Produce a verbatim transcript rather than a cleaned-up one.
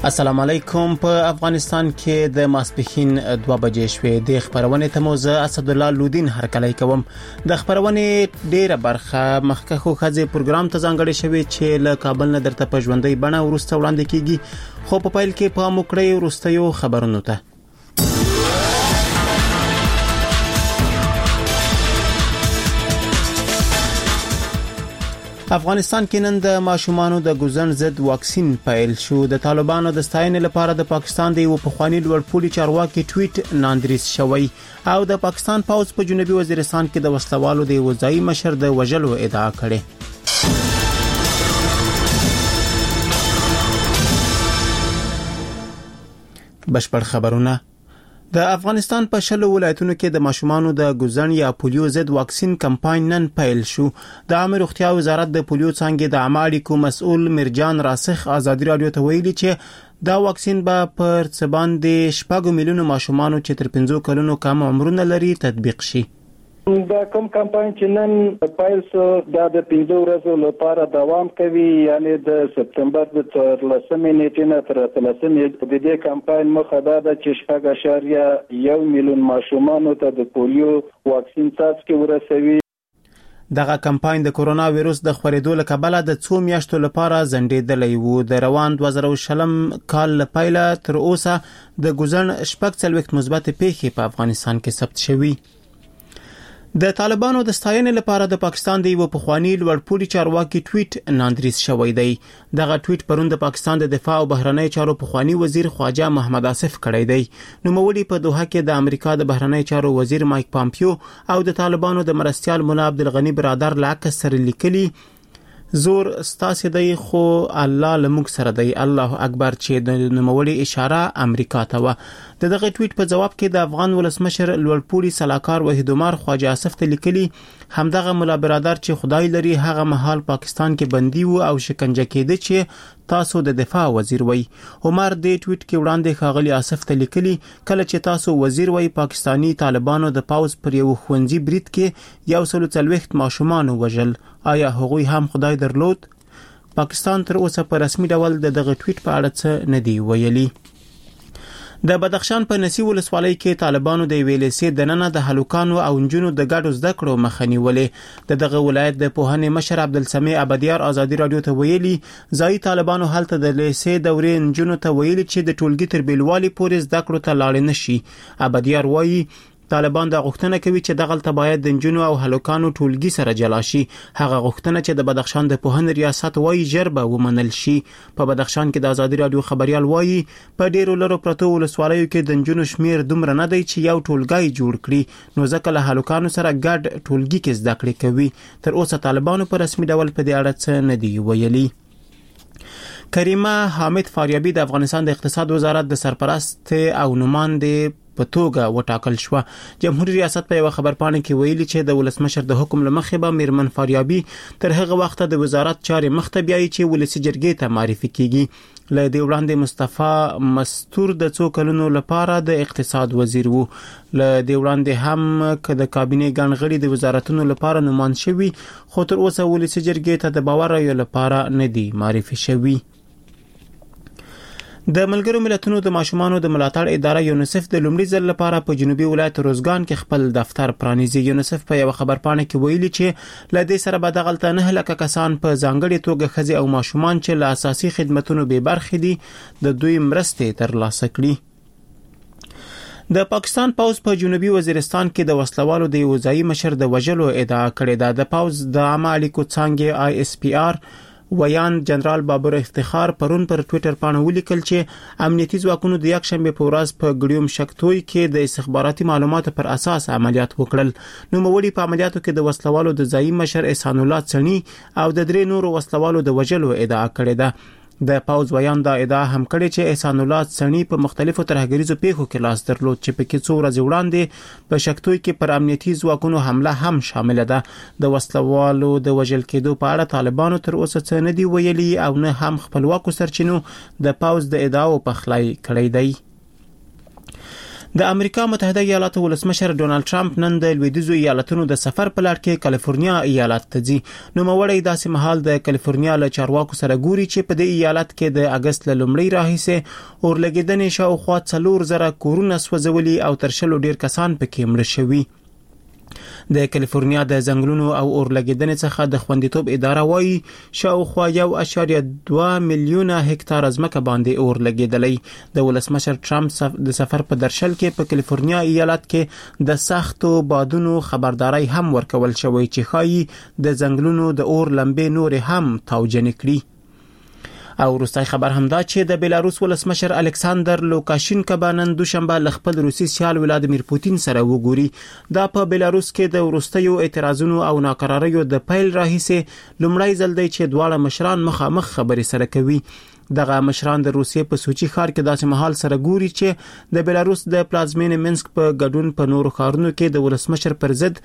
السلام علیکم. په افغانستان کې د ماسپښین دوه بجې شوې. د خبرونه ته موزه اسد الله لودین هرکلی کوم. د خبرونه ډیره برخه مخکخو خځې پروګرام ته ځانګړی شوی چې له کابل نه درته په ژوندۍ بڼه ورسته وړاندې کیږي. خو په پیل کې په مکړې ورستیو خبرونو ته افغانستان کې نن د ماشومانو د ګوزن ضد واکسین پیل شو. د طالبانو د ستاینې لپاره د پاکستان د یو پخوانی لوړپوړي چارواکي ټویټ ناندریس شوی او د پاکستان پوز په جنوبي وزیرستان کې د وسلوالو د وزایي مشر د وژلو ادعا کړې. بشپړ خبرونه. د افغانستان په شلو ولایتونو کې د ماشومانو د ګوزن یا پولیو ضد واکسین کمپاین نن پیل شو. د عامه روغتیا وزارت د پولیو څنګه د عامه اړیکو مسؤل مرجان راسخ آزادي رادیو ته ویلي چې دا واکسین به پر څه باندې شپږ میلیونو ماشومانو چې تر پنځه کلونو کم عمرونه لري تطبیق شي. دا کوم کمپاین چې نن پیل شو دا د پنځه ورځو لپاره دوام کوي، یعنی د سپتمبر د څوارلسمې نیټې نه تر اتلسمې. د دې کمپاین مخه دا ده چې شپږ اعشاریه یو میلیون ماشومانو ته د پولیو واکسین څاڅکي ورسوي. دغه کمپاین د کورونا وایروس د خورېدو له کبله د څو میاشتو لپاره ځنډېدلی و. د روان دوه زره شلم کال له پیله تر اوسه د ګوزن شپږ څلوېښت مثبت پیښې په افغانستان کې ثبت شوي. د طالبانو د ستاینې لپاره د پاکستان د یو پخوانی لوړپوړي چارواکي ټویټ ناندریس شوی دی. دغه ټویټ پرون د پاکستان د دفاع او بهرنی چارو پخوانی وزیر خواجه محمد آصف کړی دی. نوموړي په دوحه کې د امریکا د بهرنی چارو وزیر مایک پامپیو او د طالبانو د مرستیال مولا عبدالغنی برادر لاکس سره لیکلي زور ستاسو دی خو الله لموږ سره دی، الله اکبر، چې د نوموړي اشاره امریکا ته و. د دغه ټویټ په جواب کې د افغان ولسمشر لوړپوړي سلاکار وحید عمر خواجه آصف ته لیکلي همدغه مولا برادر چې خدای لري هغه مهال پاکستان کې بندي و او شکنجه کېده چې تاسو د دفاع وزیر وای. عمر د ټویټ کې وړاندې ښاغلي آصف ته لیکلي کله چې تاسو وزیر وای پاکستانی طالبانو د پاوز پر یو ښوونځي برید کې یو سل څلوېښت ماشومان وژل، آیا هغوی هم خدای درلود؟ پاکستان تر اوسه په رسمي ډول د دغه ټویټ په اړه څه نه دی ویلي. د بدخشان په نسی ولسوالۍ کې طالبانو د ویلېسې د ننه د هلوکانو او انجونو د ګډو زده کړو مخه نیولې. د دغه ولایت د پوهنې مشر عبدالسمیع ابدیار آزادي رادیو ته ویلي ځایي طالبانو هلته د لیسې دورې انجونو ته ویلي چې د ټولګي تر بیلوالي پورې زده کړو ته لاړ نشي. ابدیار وایي طالبان دا غوښتنه کوي چې دغلته باید د انجونو او هلوکانو ټولګي سره جلا شي. هغه غوښتنه چې د بدخشان د پوهنې ریاست وایي ژر به ومنل شي. په بدخشان کې د آزادي رادیو خبريال وایي په ډیرو لرو پرتو ولسوالیو کې د انجونو شمیر دومره نه دی چې یو ټولګي جوړ کړي، نو ځکه له هلوکانو سره ګډ ټولګي کې زده کړې کوي. تر اوسه طالبانو په رسمي ډول په دې اړه څه نه دی ویلي. کریمه حامد فاریابی د افغانستان د اقتصاد وزارت د سرپرست او نماینده په توګه وټاکل شو. جمهوریت ریاست په یو خبرپاڼه کې ویلي چې د ولسمشر د حکم لمخې به میرمن فاریابی تر هغه وخت د وزارت چارې مخته بیایي چې ولسی جرګې ته معرفي کیږي. له دې وړاندې مصطفی مستور د څو کلونو لپاره د اقتصاد وزیر وو. له دې وړاندې هم ک د کابینې ګڼغړي د وزارتونو لپاره نومان شوی، خو تر اوسه ولسی جرګې ته د باور یو لپاره نه دی معرفي شوی. د ملګرو ملتونو د ماشومانو د ملاتړ اداره یونیسف د لومړي ځل لپاره په جنوبي ولایت روزګان کې خپل دفتر پرانیزي. یونیسف په یو خبرپاڼه کې ویلي چې ل دې سره به دغلته نه لکه کسان په ځانګړي توګه خزي او ماشومان چې له اساسي خدماتو به برخې دي د دوی مرستې ترلاسه کړي. د پاکستان پوز په جنوبي وزیرستان کې د وسلوالو د وزایي مشر د وژلو ادعا کړې ده. د پوز د عامه اړیکو څنګه آی اس پی آر ویان جنرال بابر افتخار پرون پر ټوئیټر باندې ولیکل چې امنیتي ځواکونو د یک شنبه په ورځ په ګډیوم شکتوي کې د استخباراتي معلوماتو پر اساس عملیات وکړل. نو موړي په عملیاتو کې د وسلوالو د ځایي مشر احسان الله څنی او د درې نورو وسلوالو د وژلو ادعا کړې ده. د پاوز ویان دا ادعا هم کړې چې احسان الله څنی په مختلفو ترهګریزو پیښو کې لاس درلود چې په کې څو ورځې وړاندې په شکتوي کې پر امنیتي ځواکونو حمله هم شامل ده. د وسلوالو د وژل کېدو په اړه طالبانو تر اوسه څه نه دی ویلي او نه هم خپلواکو سرچینو د پاوز د ادعاو په خلای کړی دی. د امریکا متحده ایالاتو ولسمشر ډونالد ټرمپ نن د لویدیځو ایالتونو د سفر په لړ کې کالیفورنیا ایالت ته ځي. نو موړی داسې مهال د کالیفورنیا له چارواکو سره ګوري چې په دې ایالت کې د اگست له لومړۍ راهیسې اورلګیدنې شاوخوا څلور زره کورونه سوځولي او تر شلو ډیر کسان پکې مړه شوي. د کالیفورنیا د ځنګلونو او اورلګیدنې څخه د خوندیتوب اداره وایي شاوخوا یو اعشاریه دوه میلیونه هکتار ځمکه باندې اورلګیدلې. د ولسمشر ټرمپ د سفر په درشل کې په کالیفورنیا ایالت کې د سختو بادونو خبرداري هم ورکول شوې چې ښایي د ځنګلونو د اور لمبې نور هم تاوجن کړي. او وروستای خبر هم دا چې د بیلاروس ولسمشر الکساندر لوکاشینکا نن دوشنبه ل خپل روسي سیال ولادیمیر پوتین سره وګوري. دا په بیلاروس کې د وروستیو اعتراضونو او ناکراریو د پیل راهیسې لومړی ځل دی چې دواړه مشران مخامخ خبرې سره کوي. دغه مشران د روسیې په سوچي ښار کې داسې مهال سره ګوري چې د بیلاروس د پلازمینې منسک په ګډون په نورو ښارونو کې د ولسمشر پر ضد